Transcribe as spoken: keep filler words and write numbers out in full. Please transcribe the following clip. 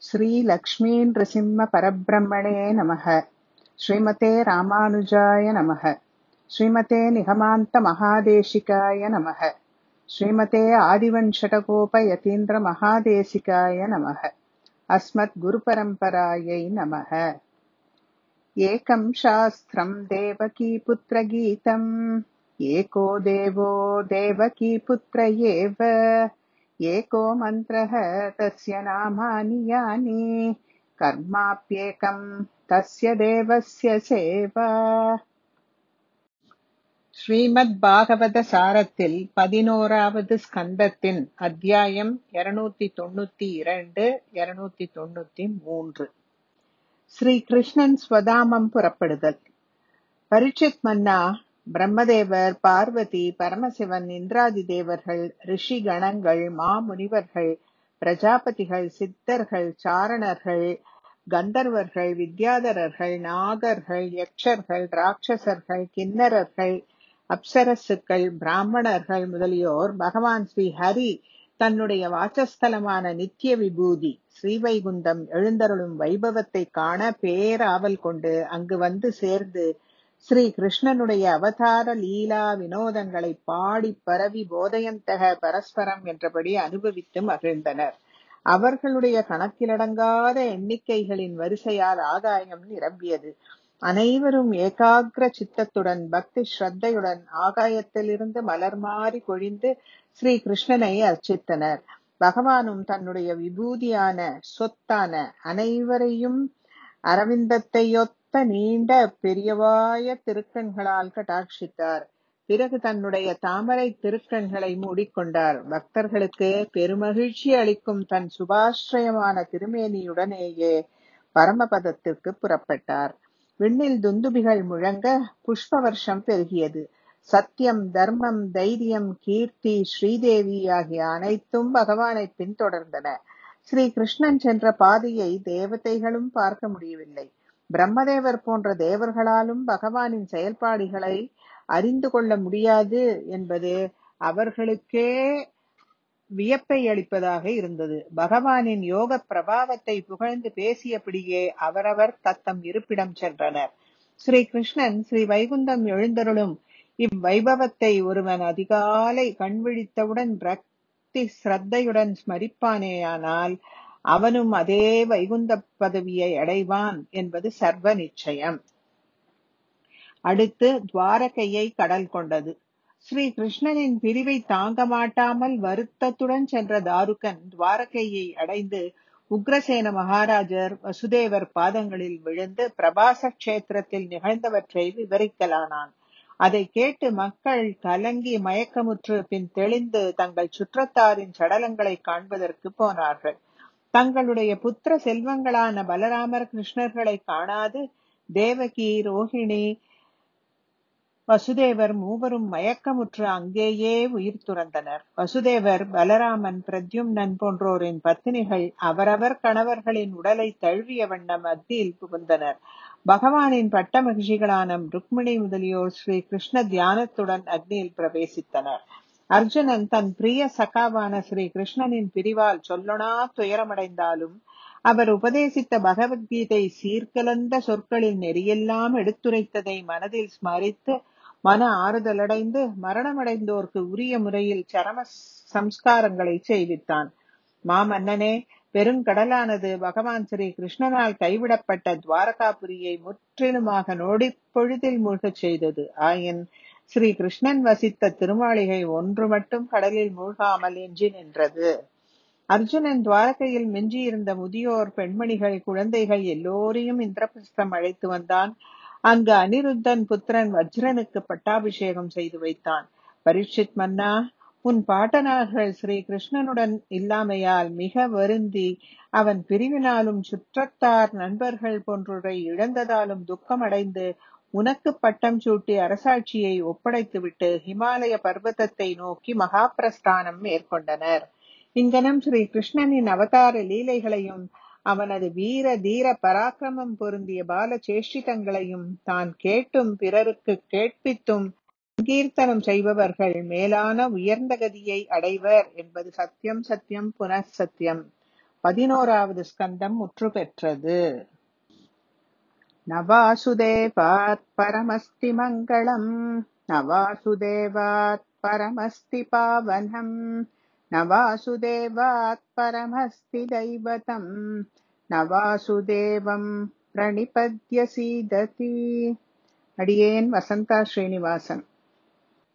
श्री लक्ष्मी नृसिंह परब्रह्मणे नमः। श्रीमते रामानुजाय नमः। श्रीमते निगमान्त महादेशिकाय नमः। श्रीमते आदिवंशटकोप यतीन्द्र महादेशिकाय नमः। अस्मत् गुरुपरम्परायै नमः। एकं शास्त्रं देवकीपुत्र गीतम् एको देवो देवकीपुत्र एव एको मन्त्रः तस्य नामानि यानि कर्माप्येकं तस्य देवस्य सेवा. ஸ்ரீமத் பாகவத சாரத்தில் பதினோராவது ஸ்கந்தத்தின் அத்தியாயம் இருநூத்தி தொண்ணூத்தி இரண்டு இருநூத்தி தொண்ணூத்தி மூன்று. ஸ்ரீ கிருஷ்ணன் ஸ்வதாமம் புறப்படுதல். பரீட்சித் மன்னா, பிரம்மதேவர், பார்வதி, பரமசிவன், இந்திராதி தேவர்கள், ரிஷி கணங்கள், மாமுனிவர்கள், பிரஜாபதிகள், சித்தர்கள், சாரணர்கள், கந்தர்வர்கள், வித்யாதரர்கள், நாகர்கள், யக்ஷர்கள், ராட்சசர்கள், கிண்ணறர்கள், அப்சரசுக்கள், பிராமணர்கள் முதலியோர் பகவான் ஸ்ரீ ஹரி தன்னுடைய வாசஸ்தலமான நித்திய விபூதி ஸ்ரீவைகுந்தம் எழுந்தருளும் வைபவத்தை காண பேராவல் கொண்டு அங்கு வந்து சேர்ந்து ஸ்ரீ கிருஷ்ணனுடைய அவதார லீலா வினோதங்களை பாடி பரவி போதயந்தக பரஸ்பரம் என்றபடி அனுபவித்து மகிழ்ந்தனர். அவர்களுடைய கணக்கிலடங்காத எண்ணிக்கைகளின் வரிசையால் ஆகாயம் நிரம்பியது. அனைவரும் ஏகாகிர சித்தத்துடன் பக்தி ஸ்ரத்தையுடன் ஆகாயத்திலிருந்து மலர் மாறி பொழிந்து ஸ்ரீ கிருஷ்ணனை அர்ச்சித்தனர். பகவானும் தன்னுடைய விபூதியான சொத்தான அனைவரையும் அரவிந்தத்தையொத்த நீண்ட பெரியவாய திருக்கண்களால் கட்டாட்சித்தார். பிறகு தன்னுடைய தாமரை திருக்கண்களை மூடிக்கொண்டார். பக்தர்களுக்கு பெருமகிழ்ச்சி அளிக்கும் தன் சுபாஸ்ரயமான திருமேனியுடனேயே பரமபதத்திற்கு புறப்பட்டார். விண்ணில் துந்துபிகள் முழங்க புஷ்ப வருஷம் பெருகியது. சத்தியம், தர்மம், தைரியம், கீர்த்தி, ஸ்ரீதேவி ஆகிய அனைத்தும் பகவானை பின்தொடர்ந்தன. ஸ்ரீ கிருஷ்ணன் சென்ற பாதையை தேவதைகளும் பார்க்க முடியவில்லை. பிரம்மதேவர் போன்ற தேவர்களாலும் பகவானின் செயல்பாடுகளை அறிந்து கொள்ள முடியாது என்பது அவர்களுக்கே வியப்பை அளிப்பதாக இருந்தது. பகவானின் யோக பிரபாவத்தை புகழ்ந்து பேசியபடியே அவரவர் தத்தம் இருப்பிடம் சென்றனர். ஸ்ரீ கிருஷ்ணன் ஸ்ரீ வைகுந்தம் எழுந்தருளும் இவ்வைபவத்தை ஒருவன் அதிகாலை கண்விழித்தவுடன் பக்தி ஸ்ரத்தையுடன் ஸ்மரிப்பானேயானால் அவனும் அதே வைகுந்த பதவியை அடைவான் என்பது சர்வ நிச்சயம். அடுத்து துவாரகையை கடல் கொண்டது. ஸ்ரீ கிருஷ்ணனின் பிரிவை தாங்க மாட்டாமல் வருத்தத்துடன் சென்ற தாருகன் துவாரகையை அடைந்து உக்ரசேன மகாராஜர் வசுதேவர் பாதங்களில் விழுந்து பிரபாச கஷேத்திரத்தில் நிகழ்ந்தவற்றை விவரிக்கலானான். அதை கேட்டு மக்கள் கலங்கி மயக்கமுற்று பின் தெளிந்து தங்கள் சுற்றத்தாரின் சடலங்களை காண்பதற்கு போனார்கள். தங்களுடைய புத்திர செல்வங்களான பலராமர் கிருஷ்ணர்களை காணாது தேவகி, ரோஹிணி, வசுதேவர் மூவரும் மயக்கமுற்று அங்கேயே உயிர் துறந்தனர். வசுதேவர், பலராமன், பிரத்யும்னன் போன்றோரின் பத்தினிகள் அவரவர் கணவர்களின் உடலை தழுவிய வண்ணம் அக்னியில் புகுந்தனர். பகவானின் பட்ட மகிழ்ச்சிகளான ருக்மிணி முதலியோர் ஸ்ரீ கிருஷ்ண தியானத்துடன் அக்னியில் பிரவேசித்தனர். அர்ஜுனன் தன் பிரிய சகாவான ஸ்ரீ கிருஷ்ணனின் பிரிவால் சொல்லொணா துயரமடைந்தாலும் அவர் உபதேசித்த பகவத்கீதை சீர்கலந்த சொற்களில் நெறியெல்லாம் எடுத்துரைத்ததை மனதில் ஸ்மரித்து மன ஆறுதலடைந்து மரணமடைந்தோர்க்கு உரிய முறையில் சரம சம்ஸ்காரங்களை செய்வித்தான். மாமன்னனே, பெருங்கடலானது பகவான் ஸ்ரீ கிருஷ்ணனால் கைவிடப்பட்ட துவாரகாபுரியை முற்றிலுமாக நொடி பொழுதில் மூழ்கச் செய்தது. ஆயின் ஸ்ரீ கிருஷ்ணன் வசித்த திருமாளிகை ஒன்று மட்டும் கடலில் மூழ்காமல் எஞ்சி நின்றது. அர்ஜுனன் துவாரகையில் மிஞ்சியிருந்த முதியோர், பெண்மணிகள், குழந்தைகள் எல்லோரையும் இந்திரபிரஸ்தம் அழைத்து வந்தான். அங்கு அனிருத்தன் புத்திரன் வஜ்ரனுக்கு பட்டாபிஷேகம் செய்து வைத்தான். பரீட்சித் மன்னா, உன் பாட்டனார்கள் ஸ்ரீ கிருஷ்ணனுடன் இல்லாமையால் மிக வருந்தி அவன் பிரிவினாலும் சுற்றத்தார் நண்பர்கள் போன்றோரை இழந்ததாலும் துக்கமடைந்து உனக்கு பட்டம் சூட்டி அரசாட்சியை ஒப்படைத்துவிட்டு ஹிமாலய பர்வதத்தை நோக்கி மகாபிரஸ்தானம் மேற்கொண்டனர். இங்கனம் ஸ்ரீ கிருஷ்ணனின் அவதார லீலைகளையும் அவனது வீர தீர பராக்கிரமம் பொருந்திய பால சேஷ்டிதங்களையும் தான் கேட்டும் பிறருக்கு கேட்பித்தும் சங்கீர்த்தனம் செய்பவர்கள் மேலான உயர்ந்த கதியை அடைவர் என்பது சத்தியம் சத்தியம் புனഃ சத்தியம். பதினோராவது ஸ்கந்தம் முற்று பெற்றது. நவாசுதேவாத் பரமஸ்தி மங்களம், நவாசுதேவாத் பரமஸ்தி பாவனம், நவாசுதேவாத் பரமஸ்தி தைவதம், நவாசுதேவம் பிரணிபத்ய சீததி. அடியேன் வசந்தா ஸ்ரீனிவாசன்.